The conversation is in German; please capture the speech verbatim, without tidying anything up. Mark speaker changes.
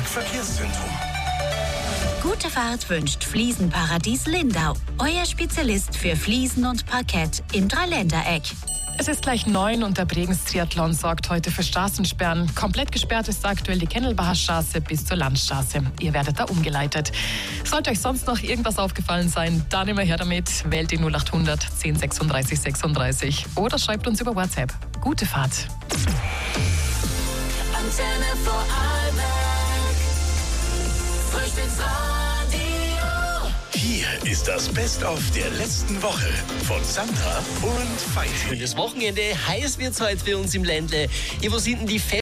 Speaker 1: Verkehrszentrum.
Speaker 2: Gute Fahrt wünscht Fliesenparadies Lindau. Euer Spezialist für Fliesen und Parkett im Dreiländereck.
Speaker 3: Es ist gleich neun und der Bregenz Triathlon sorgt heute für Straßensperren. Komplett gesperrt ist aktuell die Kennelbacher Straße bis zur Landstraße. Ihr werdet da umgeleitet. Sollte euch sonst noch irgendwas aufgefallen sein, dann immer her damit. Wählt die null acht hundert zehn sechsunddreißig sechsunddreißig oder schreibt uns über WhatsApp. Gute Fahrt.
Speaker 4: Antenne Vorarlberg. Frühstücksradio.
Speaker 1: Hier ist das Best-of der letzten Woche von Sandra und Feisi.
Speaker 5: Schönes Wochenende. Heiß wird's heute für uns im Ländle. Hier, wo sind denn die Fe